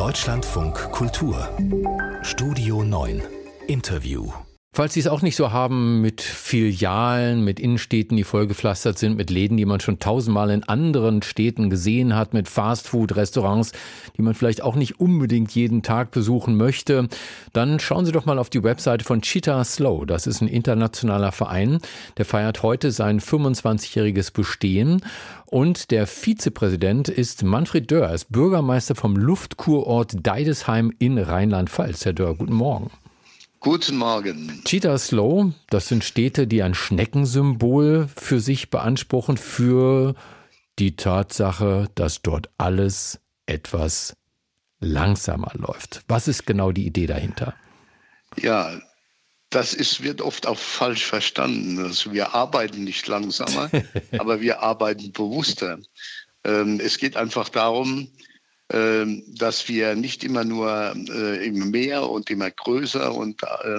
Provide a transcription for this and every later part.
Deutschlandfunk Kultur Studio 9 Interview. Falls Sie es auch nicht so haben mit Filialen, mit Innenstädten, die vollgepflastert sind, mit Läden, die man schon tausendmal in anderen Städten gesehen hat, mit Fastfood-Restaurants, die man vielleicht auch nicht unbedingt jeden Tag besuchen möchte, dann schauen Sie doch mal auf die Webseite von Cheetah Slow. Das ist ein internationaler Verein, der feiert heute sein 25-jähriges Bestehen. Und der Vizepräsident ist Manfred Dörr, ist Bürgermeister vom Luftkurort Deidesheim in Rheinland-Pfalz. Herr Dörr, guten Morgen. Guten Morgen. Cheetah Slow, das sind Städte, die ein Schneckensymbol für sich beanspruchen, für die Tatsache, dass dort alles etwas langsamer läuft. Was ist genau die Idee dahinter? Ja, wird oft auch falsch verstanden. Also wir arbeiten nicht langsamer, aber wir arbeiten bewusster. Es geht einfach darum, dass wir nicht immer nur immer mehr und immer größer und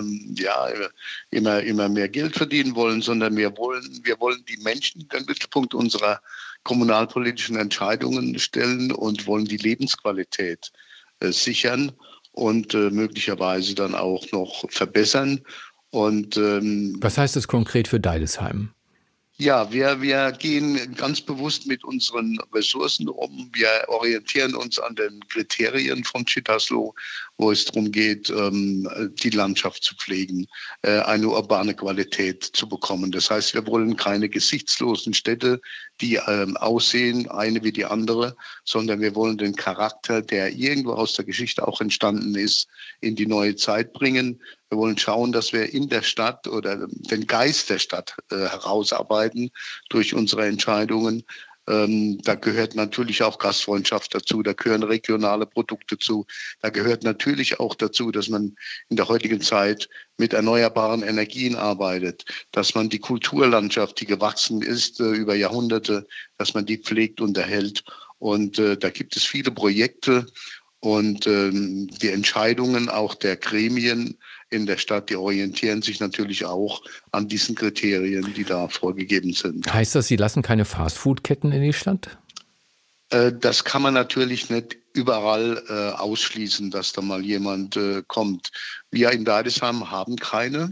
immer mehr Geld verdienen wollen, sondern wir wollen die Menschen in den Mittelpunkt unserer kommunalpolitischen Entscheidungen stellen und wollen die Lebensqualität sichern und möglicherweise dann auch noch verbessern. Und was heißt das konkret für Deidesheim? Ja, wir gehen ganz bewusst mit unseren Ressourcen um. Wir orientieren uns an den Kriterien von Cheetah Slow, wo es darum geht, die Landschaft zu pflegen, eine urbane Qualität zu bekommen. Das heißt, wir wollen keine gesichtslosen Städte, die aussehen, eine wie die andere, sondern wir wollen den Charakter, der irgendwo aus der Geschichte auch entstanden ist, in die neue Zeit bringen. Wir wollen schauen, dass wir in der Stadt oder den Geist der Stadt herausarbeiten durch unsere Entscheidungen. Da gehört natürlich auch Gastfreundschaft dazu, da gehören regionale Produkte zu. Da gehört natürlich auch dazu, dass man in der heutigen Zeit mit erneuerbaren Energien arbeitet, dass man die Kulturlandschaft, die gewachsen ist über Jahrhunderte, dass man die pflegt und erhält. Und da gibt es viele Projekte. Und die Entscheidungen auch der Gremien in der Stadt, die orientieren sich natürlich auch an diesen Kriterien, die da vorgegeben sind. Heißt das, Sie lassen keine Fastfood-Ketten in die Stadt? Das kann man natürlich nicht überall ausschließen, dass da mal jemand kommt. Wir in Deidesheim haben keine.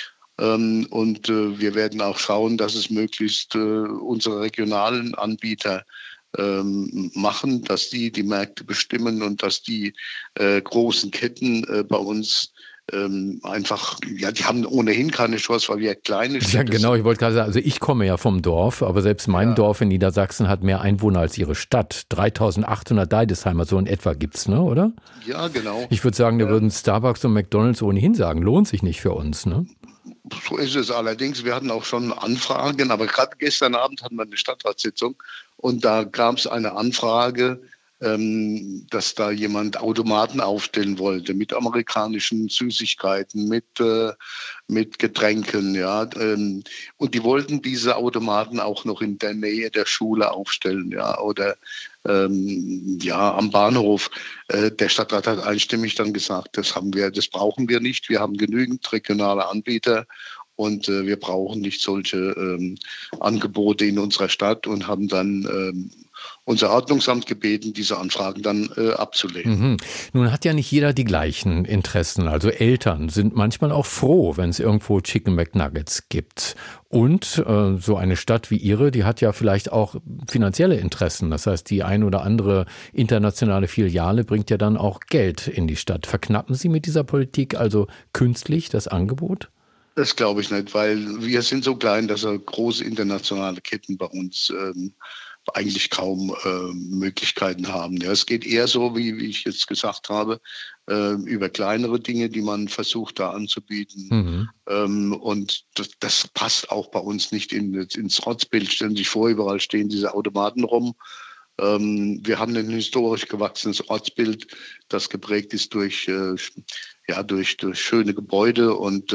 Und wir werden auch schauen, dass es möglichst unsere regionalen Anbieter machen, dass die Märkte bestimmen und dass die großen Ketten bei uns einfach, ja, die haben ohnehin keine Chance, weil wir kleine Städte sind. Ja, genau, ich wollte gerade sagen, also ich komme ja vom Dorf, aber selbst mein Dorf in Niedersachsen hat mehr Einwohner als Ihre Stadt. 3.800 Deidesheimer, so in etwa gibt's, ne, oder? Ja, genau. Ich würde sagen, da würden Starbucks und McDonald's ohnehin sagen, lohnt sich nicht für uns, ne? So ist es allerdings. Wir hatten auch schon Anfragen, aber gerade gestern Abend hatten wir eine Stadtratssitzung und da gab es eine Anfrage, dass da jemand Automaten aufstellen wollte mit amerikanischen Süßigkeiten, mit Getränken, ja. Und die wollten diese Automaten auch noch in der Nähe der Schule aufstellen, ja, oder am Bahnhof. Der Stadtrat hat einstimmig dann gesagt, das brauchen wir nicht. Wir haben genügend regionale Anbieter und wir brauchen nicht solche Angebote in unserer Stadt und haben dann unser Ordnungsamt gebeten, diese Anfragen dann abzulehnen. Mhm. Nun hat ja nicht jeder die gleichen Interessen. Also Eltern sind manchmal auch froh, wenn es irgendwo Chicken McNuggets gibt. Und so eine Stadt wie Ihre, die hat ja vielleicht auch finanzielle Interessen. Das heißt, die ein oder andere internationale Filiale bringt ja dann auch Geld in die Stadt. Verknappen Sie mit dieser Politik also künstlich das Angebot? Das glaube ich nicht, weil wir sind so klein, dass große internationale Ketten bei uns eigentlich kaum Möglichkeiten haben. Ja, es geht eher so, wie ich jetzt gesagt habe, über kleinere Dinge, die man versucht da anzubieten. Und das passt auch bei uns nicht ins Ortsbild. Stellen Sie sich vor, überall stehen diese Automaten rum. Wir haben ein historisch gewachsenes Ortsbild, das geprägt ist durch schöne Gebäude und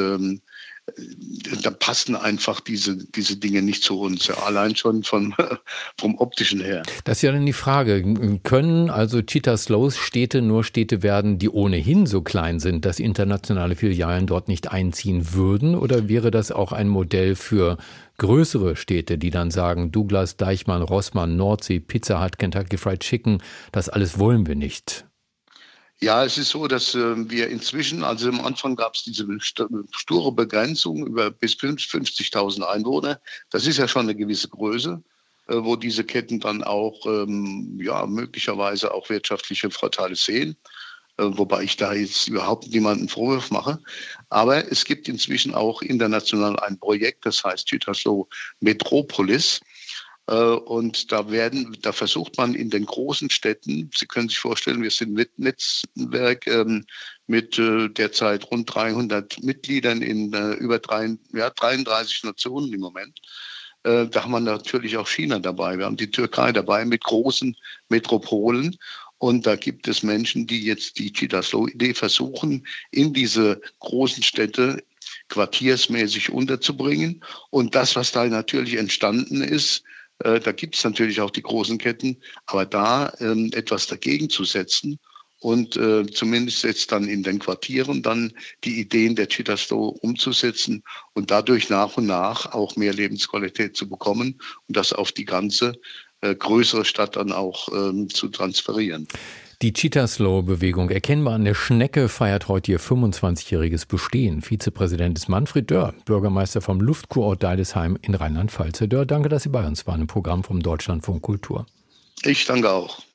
da passen einfach diese Dinge nicht zu uns, allein schon vom Optischen her. Das ist ja dann die Frage, können also Cheetah Slows Städte nur Städte werden, die ohnehin so klein sind, dass internationale Filialen dort nicht einziehen würden? Oder wäre das auch ein Modell für größere Städte, die dann sagen, Douglas, Deichmann, Rossmann, Nordsee, Pizza Hut, Kentucky Fried Chicken, das alles wollen wir nicht? Ja, es ist so, dass wir inzwischen, also am Anfang gab es diese sture Begrenzung über bis 50.000 Einwohner. Das ist ja schon eine gewisse Größe, wo diese Ketten dann auch möglicherweise auch wirtschaftliche Vorteile sehen. Wobei ich da jetzt überhaupt niemanden Vorwurf mache. Aber es gibt inzwischen auch international ein Projekt, das heißt Gütersloh Metropolis. Und da versucht man in den großen Städten, Sie können sich vorstellen, wir sind mit Netzwerk mit derzeit rund 300 Mitgliedern in über 33 Nationen im Moment. Da haben wir natürlich auch China dabei. Wir haben die Türkei dabei mit großen Metropolen. Und da gibt es Menschen, die jetzt die Gütersloh-Idee versuchen, in diese großen Städte quartiersmäßig unterzubringen. Und das, was da natürlich entstanden ist, da gibt es natürlich auch die großen Ketten, aber da etwas dagegen zu setzen und zumindest jetzt dann in den Quartieren dann die Ideen der Gütersloh umzusetzen und dadurch nach und nach auch mehr Lebensqualität zu bekommen und das auf die ganze größere Stadt dann auch zu transferieren. Die Gütersloh-Bewegung, erkennbar an der Schnecke, feiert heute ihr 25-jähriges Bestehen. Vizepräsident ist Manfred Dörr, Bürgermeister vom Luftkurort Deidesheim in Rheinland-Pfalz. Herr Dörr, danke, dass Sie bei uns waren im Programm vom Deutschlandfunk Kultur. Ich danke auch.